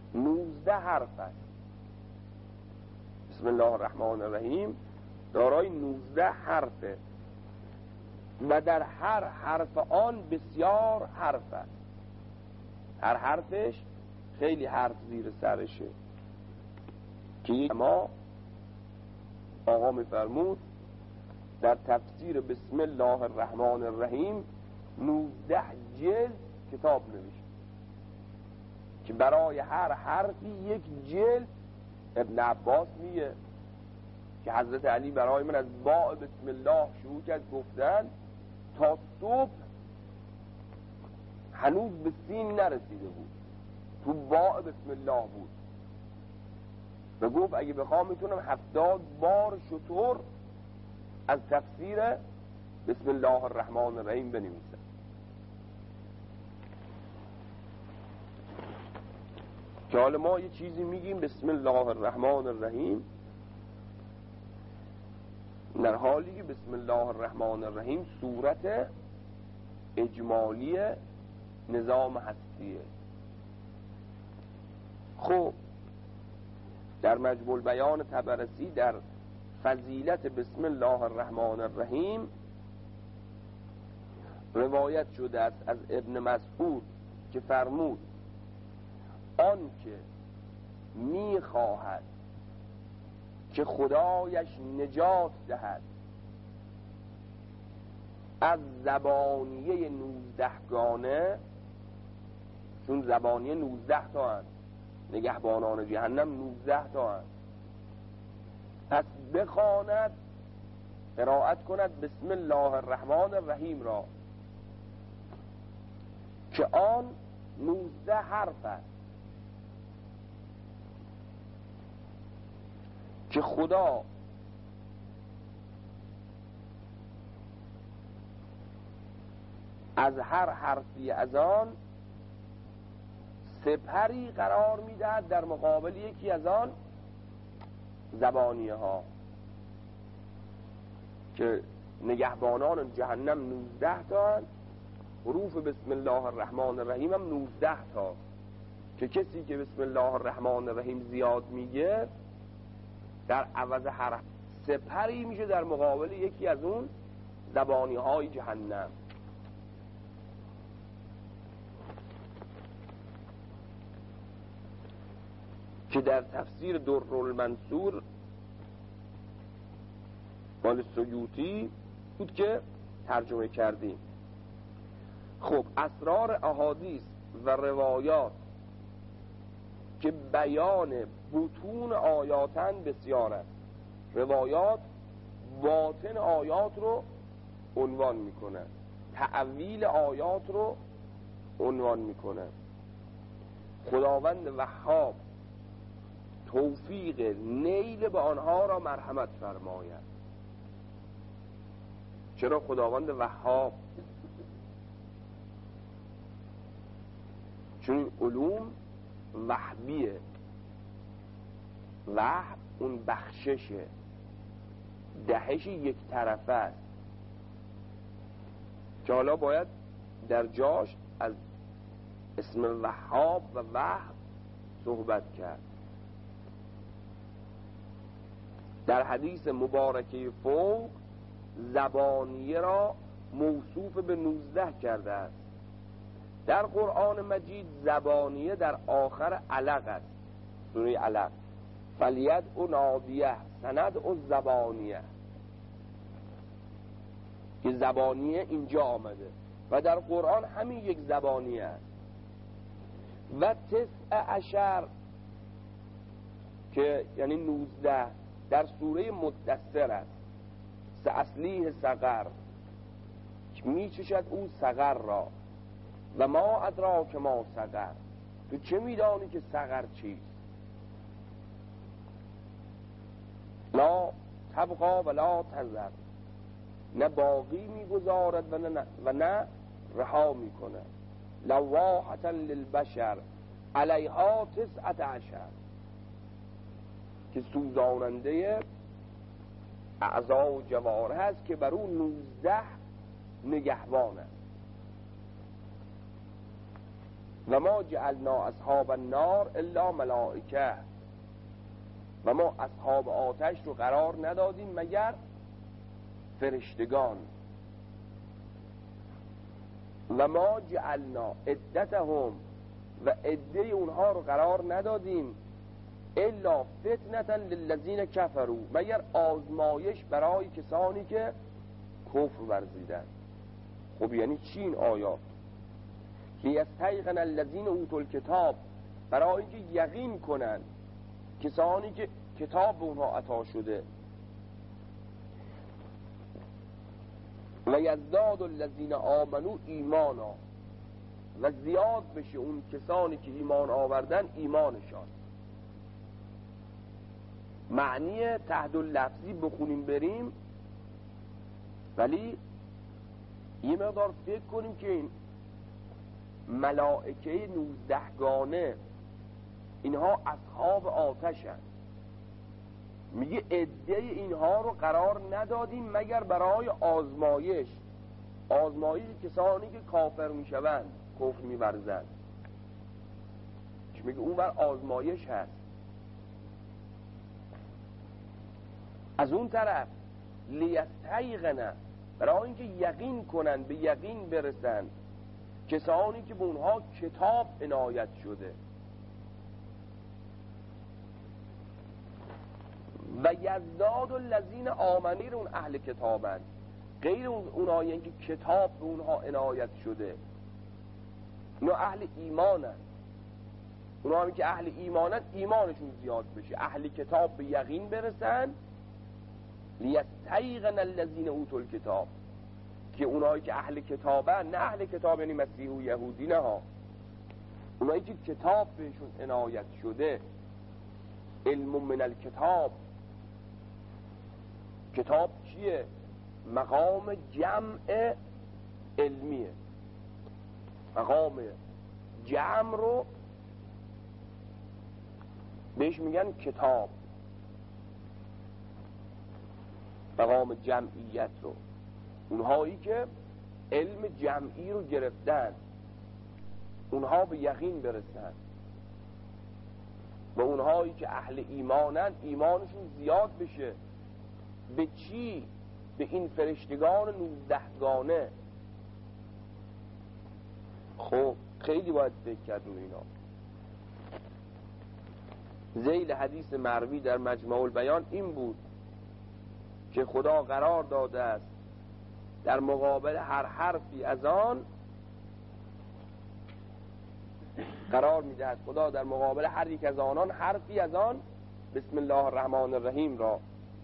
نوزده حرف است. بسم الله الرحمن الرحیم دارای نوزده حرفه و در هر حرف آن بسیار حرف است. هر حرفش خیلی حرف زیر سرشه که ما آقا میفرمود در تفسیر بسم الله الرحمن الرحیم نوزده جلد کتاب نوشت که برای هر حرفی یک جلد. ابن عباس میگه که حضرت علی برای من از باء بسم الله شروع کرد گفتن تا صبح هنوز به سین نرسیده بود، تو باء بسم الله بود و گفت اگه بخوام میتونم هفتاد بار شطور از تفسیر بسم الله الرحمن الرحیم بنویسم. که حالا ما یه چیزی میگیم بسم الله الرحمن الرحیم در حالی که بسم الله الرحمن الرحیم صورت اجمالی نظام هستیه. خب در مجموع البیان طبرسی در فضیلت بسم الله الرحمن الرحیم روایت شده است از ابن مسعود که فرمود آن که میخواهد که خدایش نجات دهد از زبانیه نوزدهگانه، چون زبانیه نوزده تا هست، نگهبانان جهنم نوزده تا هست، پس بخواند قرائت کند بسم الله الرحمن الرحیم را که آن نوزده حرف است که خدا از هر حرفی از آن سپری قرار میدهد در مقابل یکی از آن زبانیه ها که نگهبانان جهنم نوزده تا، حروف بسم الله الرحمن الرحیم هم نوزده تا که کسی که بسم الله الرحمن الرحیم زیاد میگه در عوض هر سپری میشه در مقابل یکی از اون زبانی های جهنم. که در تفسیر در المنصور مال سیوطی بود که ترجمه کردیم. خب اسرار احادیث و روایات که بیان بطون آیاتن بسیار است. روایات باطن آیات رو عنوان میکنه، تعویل آیات رو عنوان میکنه. خداوند وهاب توفیق نیل به آنها را مرحمت فرماید. چرا خداوند وهاب؟ چون این علوم وهبیه. وهب اون بخششه، دهش یک طرفه است که حالا باید در جاش از اسم وهاب و وهب صحبت کرد. در حدیث مبارکه فوق زبانیه را موصوف به نوزده کرده است. در قرآن مجید زبانیه در آخر علق است، سوره علق، فلید او نادیه سند او زبانیه، که زبانیه اینجا آمده و در قرآن همین یک زبانیه است. و تسع عشر که یعنی نوزده در سوره مدثر است، اصلیه سقر که می چشد او سقر را و ما ادراک ما سقر، تو چه میدانی که سقر چیست؟ لا تبقا و لا تذر، نه باقی میگذارد و نه, و نه رها میکنه. لواحة للبشر علیها تسعة عشر، که سوزاننده اعضا و جواره هست که بر اون نوزده نگهبان است. و ما جعلنا اصحاب النار الا ملائکه، و ما اصحاب آتش رو قرار ندادیم مگر فرشتگان. و ما جعلنا عدتهم، و عده اونها رو قرار ندادیم الا فتنة للذین کفروا، مگر آزمایش برای کسانی که کفر ورزیدن. خب یعنی چی این آیات؟ لیستیقن الذین اوتوا الکتاب، برای اینکه یقین کنن کسانی که کتاب به اونها عطا شده. و یزداد الذین آمنوا ایمانا، و زیاد بشه اون کسانی که ایمان آوردن ایمانشان. معنی تحت لفظی بخونیم بریم، ولی یه مقدار فکر کنیم که این ملائکه نوزدهگانه اینها اصحاب آتشن. میگه عده اینها رو قرار ندادیم مگر برای آزمایش، آزمایش کسانی که کافر میشوند، کفر میورزند. میگه اون بر آزمایش هست. از اون طرف لیستیقن، برای اینکه یقین کنن، به یقین برسن کسانی که به اونها کتاب عنایت شده. و یزداد الذین آمنوا اون اهل کتابن، غیر اونایی که کتاب به اونها عنایت شده، اونا اهل ایمانن. اونا همی که اهل ایمانن ایمانشون زیاد بشه، اهل کتاب به یقین برسن. لیستیقن الذین اوتوا الکتاب، که اونایی که اهل کتابن، نه اهل کتاب یعنی مسیح و یهودی، نه ها، اونایی که کتاب بهشون عنایت شده. علم من الکتاب، کتاب چیه؟ مقام جمع علمیه. مقام جمع رو بهش میگن کتاب، مقام جمعیت رو. اونهایی که علم جمعی رو گرفتن، اونها به یقین برسن. و اونهایی که اهل ایمانن ایمانشون زیاد بشه. به چی؟ به این فرشتگان نوزدهگانه. خب خیلی باید فکر کرد روی اینا. ذیل حدیث مروی در مجمع البیان این بود که خدا قرار داده است در مقابل هر حرفی از آن، قرار میدهد خدا در مقابل هر یک از آنان حرفی از آن بسم الله الرحمن الرحیم را،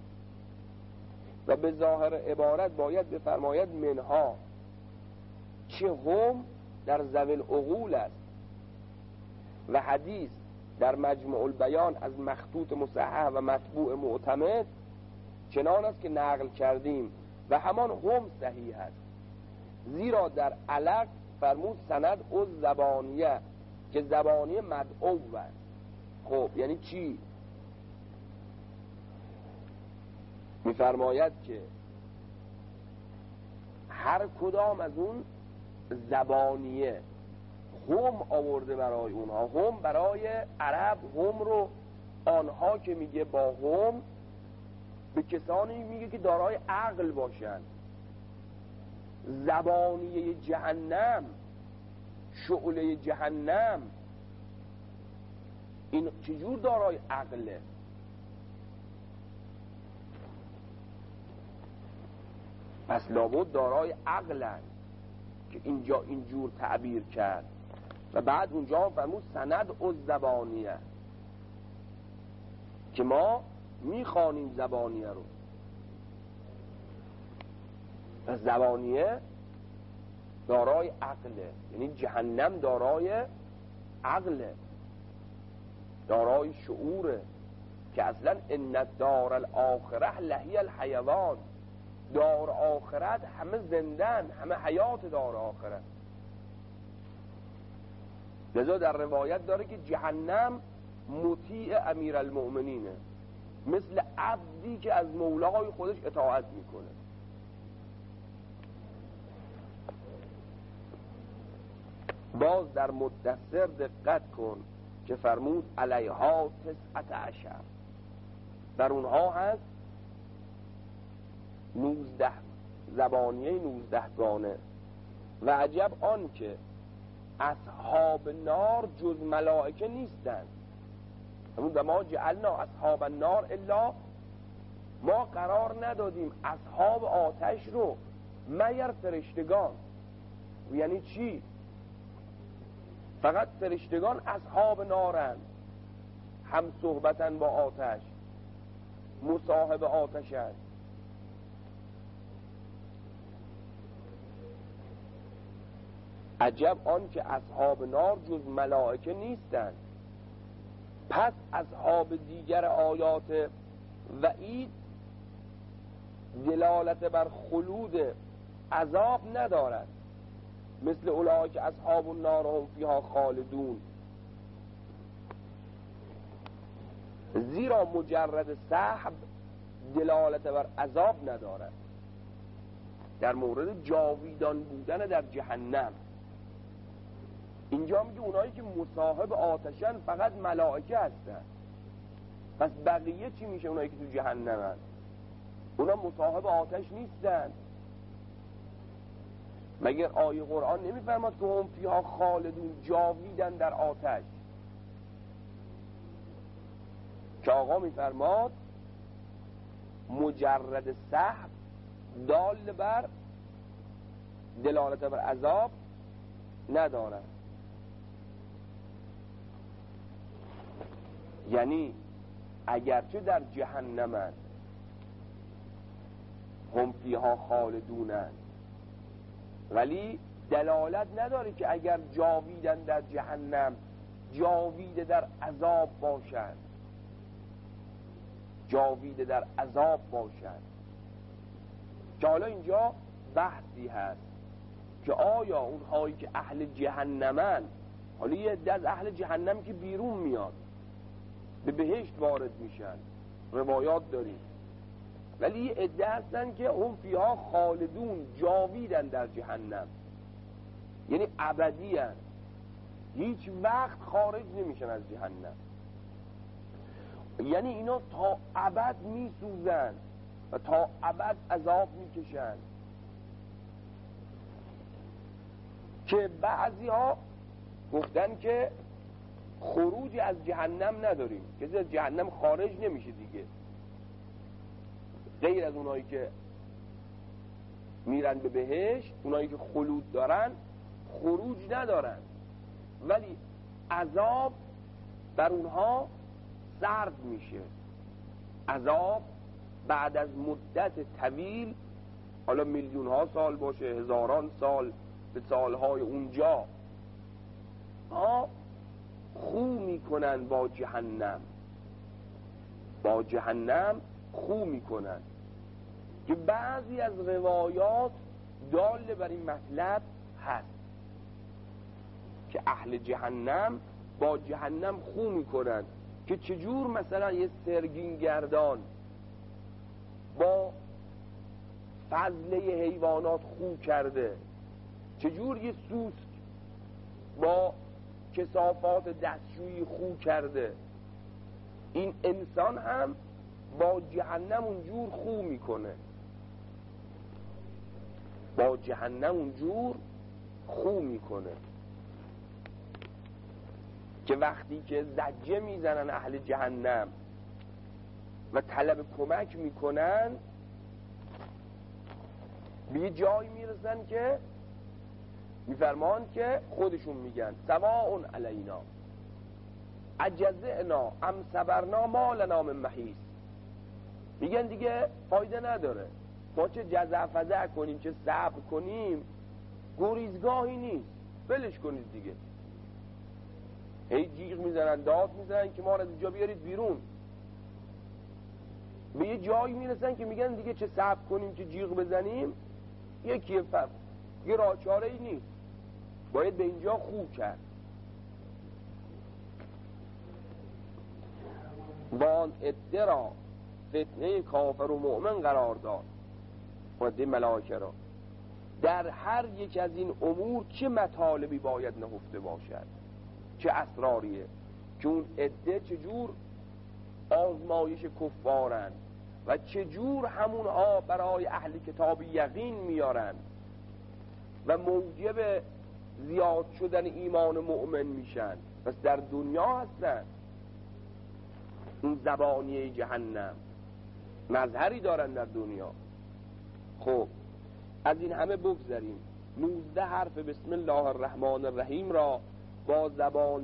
و به ظاهر عبارت باید بفرماید منها، چه هم در ذوی العقول است. و حدیث در مجمع البیان از مخطوط مصحح و مطبوع معتمد چنان است که نقل کردیم و همان هم صحیح است، زیرا در علق فرمود سند او زبانیه، که زبانی مدعو است. خب یعنی چی؟ میفرماید که هر کدام از اون زبانیه هم آورده برای اونها. هم برای عرب، هم رو آنها که میگه با هم به کسانی میگه که دارای عقل باشن. زبانیه جهنم، شعله جهنم، این چجور دارای عقله؟ پس لابد دارای عقلن که اینجا اینجور تعبیر کرد. و بعد اونجا فرمود سند و زبانیه، که ما میخوانیم زبانیه رو. پس زبانیه دارای عقله، یعنی جهنم دارای عقله، دارای شعوره، که اصلا ان الدار الاخره لهی الحیوان، دار آخرت همه زندن، همه حیات دار آخرت. لذا در روایت داره که جهنم مطیع امیر المؤمنینه، مثل عبدی که از مولای خودش اطاعت میکنه. باز در مدثر دقت کن که فرمود علیها تسعت عشر، در اونها هست نوزده زبانیه نوزدهگانه. و عجب آن که اصحاب نار جز ملائکه نیستند. همون و ما جعلنا اصحاب النار الا، ما قرار ندادیم اصحاب آتش رو مگر فرشتگان. یعنی چی؟ فقط فرشتگان اصحاب نارند، هم صحبتن با آتش، مصاحب آتش هست. عجب آن که اصحاب نار جز ملائکه نیستند. پس اصحاب دیگر آیات وعید دلالت بر خلود عذاب ندارد، مثل اولئک اصحاب النار هم فیها خالدون. زیرا مجرد سحب دلالت بر عذاب ندارد. در مورد جاویدان بودن در جهنم اینجا میگه اونایی که مصاحب آتشن فقط ملائکه هستن. پس بقیه چی میشه؟ اونایی که تو جهنمن اونا مصاحب آتش نیستن. مگر آیه قرآن نمیفرماد که هم فیها خالدون، جاویدن در آتش؟ که آقا میفرماد مجرد سحب دال بر دلالت بر عذاب ندارد. یعنی اگرچه در جهنمن هم فیها خالدونن، ولی دلالت نداره که اگر جاویدن در جهنم جاویده در عذاب باشند، جاویده در عذاب باشند. که حالا اینجا بحثی هست که آیا اونهایی که اهل جهنمن، حالا یه عده از اهل جهنم که بیرون میاد به بهشت وارد میشن، روایات داریم، ولی یه عده هستن که هم فیها خالدون، جاویدن در جهنم، یعنی ابدی هست، هیچ وقت خارج نمیشن از جهنم. یعنی اینا تا ابد میسوزن و تا ابد عذاب میکشن. که بعضی ها گفتن که خروج از جهنم نداریم، کسی از جهنم خارج نمیشه دیگه، غیر از اونایی که میرن به بهشت، اونایی که خلود دارن خروج ندارن، ولی عذاب بر اونها سرد میشه. عذاب بعد از مدت طویل، حالا میلیون ها سال باشه، هزاران سال، به سالهای اونجا ها خو میکنن با جهنم، با جهنم خو میکنن. که بعضی از روایات دال بر این مطلب هست که اهل جهنم با جهنم خو میکنن. که چجور مثلا یه سرگین گردان با فضله حیوانات خو کرده، چجور یه سوسک با کثافات دستشویی خو کرده، این انسان هم با جهنم اونجور خو میکنه، با جهنم اونجور خو میکنه. که وقتی که زجه میزنن اهل جهنم و طلب کمک میکنن، به یه جایی میرسن که میفرمان که خودشون میگن سواء علینا اجزعنا ام صبرنا ما لنا من محیص. میگن دیگه فایده نداره، ما چه جزع فزع کنیم چه صبر کنیم گریزگاهی نیست، بلش کنید دیگه. هی جیغ میزنن، داد میزنن که ما رو از اینجا بیارید بیرون. به یه جایی میرسن که میگن دیگه چه صبر کنیم چه جیغ بزنیم، یکیه فرق، یه راه چاره ای نیست، باید به اینجا خوب کرد. وان عده را فتنه کافر و مؤمن قرار داد، عده ملائکه را، در هر یک از این امور چه مطالبی باید نهفته باشد، چه اسراریه، که اون عده چجور آزمایش کفارن و چجور همونها برای اهل کتاب یقین میارن و موجب زیاد شدن ایمان مؤمن میشن. پس در دنیا هستن این زبانی جهنم، مظهری دارن در دنیا. خب از این همه بگذاریم. نوزده حرف بسم الله الرحمن الرحیم را با زبان